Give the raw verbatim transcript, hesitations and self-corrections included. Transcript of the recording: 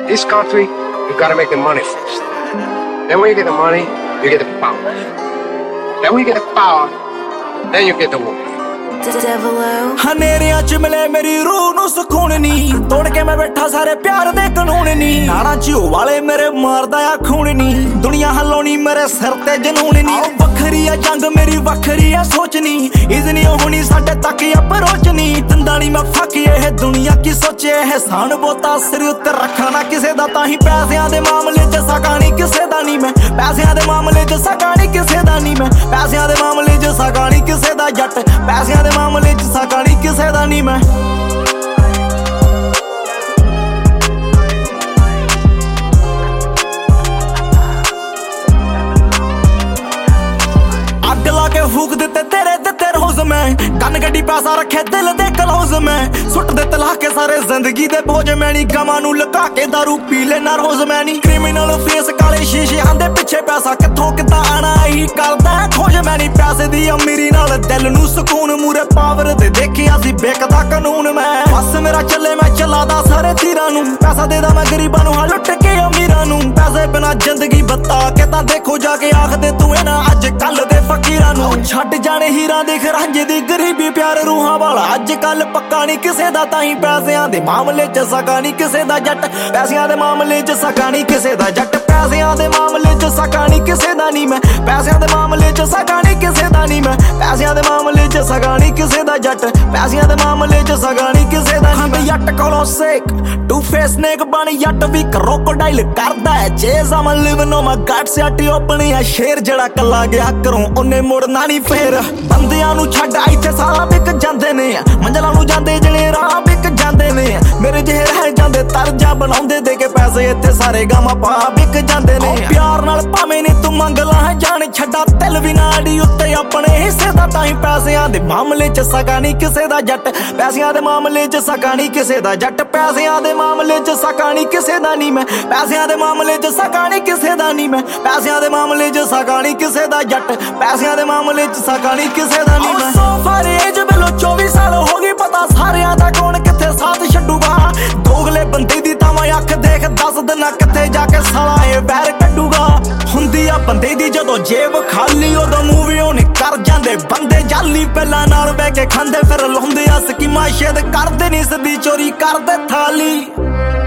This country, you gotta make the money first. Then when you get the money, you get the power. Then when you get the power, then you get the woman. ਹਨੇਰਿਆਂ ਚ ਮਿਲੇ ਮੇਰੀ ਰੂਹ ਨੂੰ ਸਕੂਨ ਨੀ, ਤੋੜ ਕੇ ਮੈਂ ਬੈਠਾ ਸਾਰੇ ਪਿਆਰ ਦੇ ਕਾਨੂੰਨ ਨੀ। ਨਾੜਾਂ ਚ ਵਾਲੇ ਮੇਰੇ ਮਾਰਦਾ ਆ ਖੂਨ ਨੀ, ਦੁਨੀਆ ਹਲਾਉਣੀ ਮੇਰੇ ਸਿਰ ਤੇ ਜਨੂਨ ਨੀ। ਵੱਖਰੀ ਆ ਜੰਗ ਮੇਰੀ ਵੱਖਰੀ ਆ ਸੋਚ ਨੀ, ਇਜ਼ਨੀ ਹੋਣੀ ਸਾਡੇ ਤੱਕ ਅਪਰੋਚ ਨੀ। ਦਿੰਦਾ ਨੀ ਮੈਂ ਫੱਕ ਇਹ ਦੁਨੀਆ ਕੀ ਸੋਚੇ, ਇਹਸਾਨ ਬੋਤਾ ਸਿਰ ਉੱਤੇ ਰੱਖਣਾ ਨਾ ਕਿਸੇ ਦਾ। ਤਾਂ ਹੀ ਪੈਸਿਆਂ ਦੇ ਮਾਮਲੇ ਚ ਸਕਾ ਨੀ ਕਿਸੇ ਦਾ ਨੀ ਮੈਂ, ਪੈਸਿਆਂ ਦੇ ਮਾਮਲੇ ਚ ਸਕਾ ਨੀ ਕਿਸੇ ਦਾ ਨੀ ਮੈਂ, ਪੈਸਿਆਂ ਦੇ ਮਾਮਲੇ ਚ ਸਕਾ ਨੀ ਕਿਸੇ ਦਾ ਜੱਟ, ਪੈਸਿਆਂ ਦੇ ਮਾਮਲੇ ਚ ਸਕਾ ਨੀ ਕਿਸੇ ਦਾ ਨੀ ਮੈਂ। ਅੱਗ ਲਾ ਕੇ ਫੂਕ ਦਿੱਤੇ ਤੇਰੇ ਦਿੱਤੇ ਰੋਜ਼ ਮੈਂ, ਕੰਨ ਗੱਡੀ ਪੈਸਾ ਰੱਖੇ ਦਿਲ ਦੇ ਕਲੋਜ਼ ਮੈਂ। ਸੁੱਟ ਦੇ ਤਲਾ ਕੇ ਸਾਰੇ ਜ਼ਿੰਦਗੀ ਦੇ ਬੋਝ ਮੈਂ ਨੀ, ਗਮਾਂ ਨੂੰ ਲੁਕਾ ਕੇ ਦਾਰੂ ਪੀ ਲੈਣਾ ਰੋਜ਼ ਮੈਂ ਨੀ। ਕ੍ਰਿਮੀਨਲ ਫੇਸ ਕਾਲੇ ਸ਼ੀਸ਼ਿਆਂ ਦੇ ਪਿੱਛੇ ਪੈਸਾ ਕਿੱਥੋਂ ਕਿੱਦਾਂ ਆਣਾ ਇਹੀ ਕਰਦਾ ਖੋਜ ਮੈਂ ਨੀ। ਪੈਸੇ ਦੀ ਅਮੀਰੀ ਨਾਲ ਦਿਲ ਨੂੰ ਸਕੂਨ, ਮੂਰੇ ਪਾਵਰ ਦੇ ਦੇਖਿਆ ਸੀ ਬੇਕਦਾ ਕਾਨੂੰਨ ਮੈਂ। ਬਸ ਮੇਰਾ ਚੱਲੇ ਮੈਂ ਚਲਾਦਾ ਸਾਰੇ ਤੀਰਾਂ ਨੂੰ, ਪੈਸਾ ਦੇਦਾ ਮੈਂ ਗਰੀਬਾਂ ਨੂੰ ਹਾਂ ਲੁੱਟ ਕੇ ਅਮੀਰਾਂ ਨੂੰ। ਪੈਸੇ ਬਿਨਾ ਜ਼ਿੰਦਗੀ ਬਤਾ ਕੇ ਤਾਂ ਦੇਖੋ ਜਾ ਕੇ ਆਖਦੇ ਤੂੰ ਇਹਨਾਂ ਅੱਜ ਕੱਲ ਦੇ ਫਕੀਰਾਂ ਨੂੰ। ਛੱਡ ਜਾਣੇ ਹੀਰਾਂ ਦੇ ਖਰਾਂਜੇ ਦੀ ਗਰੀਬੀ ਪਿਆਰ ਰੂਹਾਂ ਵਾਲਾ ਅੱਜ ਕੱਲ ਪੱਕਾ ਨੀ ਕਿਸੇ ਦਾ। ਤਾਂ ਹੀ ਪੈਸਿਆਂ ਦੇ ਮਾਮਲੇ ਚ ਸਕਾ ਨੀ ਕਿਸੇ ਦਾ ਜੱਟ, ਪੈਸਿਆਂ ਦੇ ਮਾਮਲੇ ਚ ਸਕਾ ਨੀ ਕਿਸੇ ਦਾ ਜੱਟ, ਪੈਸਿਆਂ ਦੇ ਮਾਮਲੇ ਚ ਸਕਾ ਨੀ ਕਿਸੇ ਦਾ ਨੀ ਮੈਂ, ਪੈਸਿਆਂ ਦੇ ਮਾਮਲੇ ਚ ਸਕਾ ਨੀ ਕਿਸੇ ਦਾ ਨੀ ਮੈਂ, ਪੈਸਿਆਂ ਦੇ ਮਾਮਲੇ ਚ ਸਕਾ ਨੀ ਕਿਸੇ ਦਾ ਜੱਟ, ਪੈਸਿਆਂ ਦੇ ਮਾਮਲੇ ਚ ਸਕਾ ਨੀ ਕਿਸੇ ਦਾ ਨੀ ਮੈਂ। ਜੱਟ ਕੋਲੋਂ ਸੇਕ ਟੂ ਫੇਸ ਨੇਕ ਬਣ ਜੱਟ ਵੀ ਕਰੋਕੋਡਾਈਲ ਕਰਦਾ ਹੈ ਚੇਜ਼। ਆਮ ਲਿਵਿੰਗ ਔਨ ਮਾਈ ਗਟਸ ਯਾਟੀ ਓਪਨ ਆ ਸ਼ੇਰ ਜਿਹੜਾ ਕੱਲਾ ਗਿਆ ਘਰੋਂ ਉਹਨੇ ਮੁੜਨਾ ਨੀ ਫੇਰ। ਬੰਦਿਆਂ ਨੂੰ ਛੱਡ ਇੱਥੇ ਸਾਰਾ ਵਿਕ ਜਾਂਦੇ ਨੇ, ਮੰਜ਼ਲਾਂ ਨੂੰ ਜਾਂਦੇ ਜਿਹੜੇ ਰਾਹ ਵਿਕ ਜਾਂਦੇ ਨੇ। ਮੇਰੇ ਜਿਹੇ ਰਹਿ ਜਾਂਦੇ ਤਰਜਾ ਬਣਾਉਂਦੇ ਦੇ ਕੇ ਪੈਸੇ ਇੱਥੇ ਸਾਰੇ ਗਾਵਾਂ ਪਾ ਵਿਕ ਜਾਂਦੇ ਨੇ। ਪਿਆਰ ਨਾਲ ਭਾਵੇਂ ਨੀ ਤੂੰ ਮੰਗ ਲਾ ਜਾਣ ਛੱਡਾ ਦਿਲ ਵੀ ਨਾੜੀ ਉੱਤੇ ਆਪਣੇ ਹਿੱਸੇ ਦਾ। ਤਾਂ ਹੀ ਪੈਸਿਆਂ ਦੇ ਮਾਮਲੇ ਚ ਸਕਾ ਨੀ ਕਿਸੇ ਦਾ ਜੱਟ, ਪੈਸਿਆਂ ਦੇ ਮਾਮਲੇ ਚ ਸਕਾ ਨੀ ਕਿਸੇ ਦਾ ਜੱਟ, ਪੈਸਿਆਂ ਦੇ ਮਾਮਲੇ ਚ ਸਕਾ ਨੀ ਕਿਸੇ ਦਾ ਨੀ ਮੈਂ, ਪੈਸਿਆਂ ਦੇ ਮਾਮਲੇ ਚ ਸਕਾ ਨੀ ਕਿਸੇ ਦਾ ਨੀ ਮੈਂ, ਪੈਸਿਆਂ ਦੇ ਮਾਮਲੇ ਚ ਸਕਾ ਨੀ ਕਿਸੇ ਦਾ ਜੱਟ, ਪੈਸਿਆਂ ਦੇ ਮਾਮਲੇ ਚ ਸਕਾ ਨੀ ਕਿਸੇ ਦਾ ਨੀ ਮੈਂ। ਸੋ ਫਾਰੇ ਏਜ ਵੇਲੋ ਚੌਵੀ ਸਾਲ ਹੋ ਗਈ ਪਤਾ ਸਾਰਿਆਂ ਦਾ ਕੌਣ ਕਿੱਥੇ ਸਾਥ ਛੱਡੂਗਾ। ਦੋਗਲੇ ਬੰਦੇ ਦੀ ਤਾਂ ਮੈਂ ਅੱਖ ਦੇਖ ਦੱਸ ਦਿਨਾ ਕਿੱਥੇ ਜਾ ਕੇ ਸਾਲਾ ਇਹ ਵੈਰ ਕੱਢੂਗਾ। ਹੁੰਦੀ ਆ ਬੰਦੇ ਦੀ ਜਦੋਂ ਜੇਬ ਖਾਲੀ ਉਦੋਂ ਮੂਵੀ ਉਹਨੇ ਕਰ ਜਾਂਦੇ ਬੰਦੇ ਜਾਲੀ। ਪਹਿਲਾਂ ਨਾਲ ਬਹਿ ਕੇ ਖਾਂਦੇ ਫਿਰ ਲਾਉਂਦੇ ਆ ਸਕੀਮਾਂ ਸ਼ੇਦ ਕਰਦੇ ਨੀ ਸਦੀ ਚੋਰੀ ਕਰਦੇ ਥਾਲੀ।